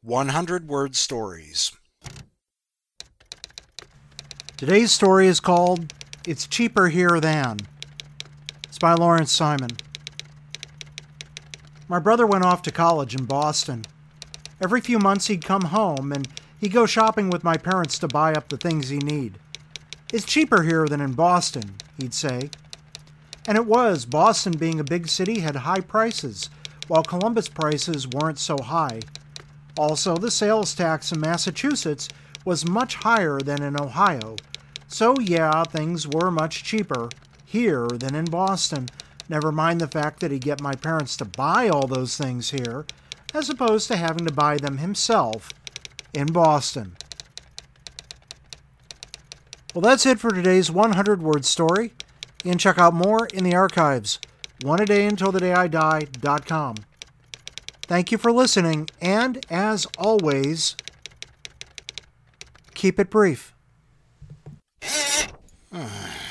100-word stories. Today's story is called It's Cheaper Here Than. It's by Lawrence Simon. My brother went off to college in Boston. Every few months he'd come home and he'd go shopping with my parents to buy up the things he need. It's cheaper here than in Boston, he'd say. And it was. Boston, being a big city, had high prices, while Columbus prices weren't so high. Also, the sales tax in Massachusetts was much higher than in Ohio. So yeah, things were much cheaper here than in Boston. Never mind the fact that he'd get my parents to buy all those things here, as opposed to having to buy them himself in Boston. Well, that's it for today's 100-word story. You can check out more in the archives, oneadayuntilthedayi.com. Thank you for listening, and as always, keep it brief.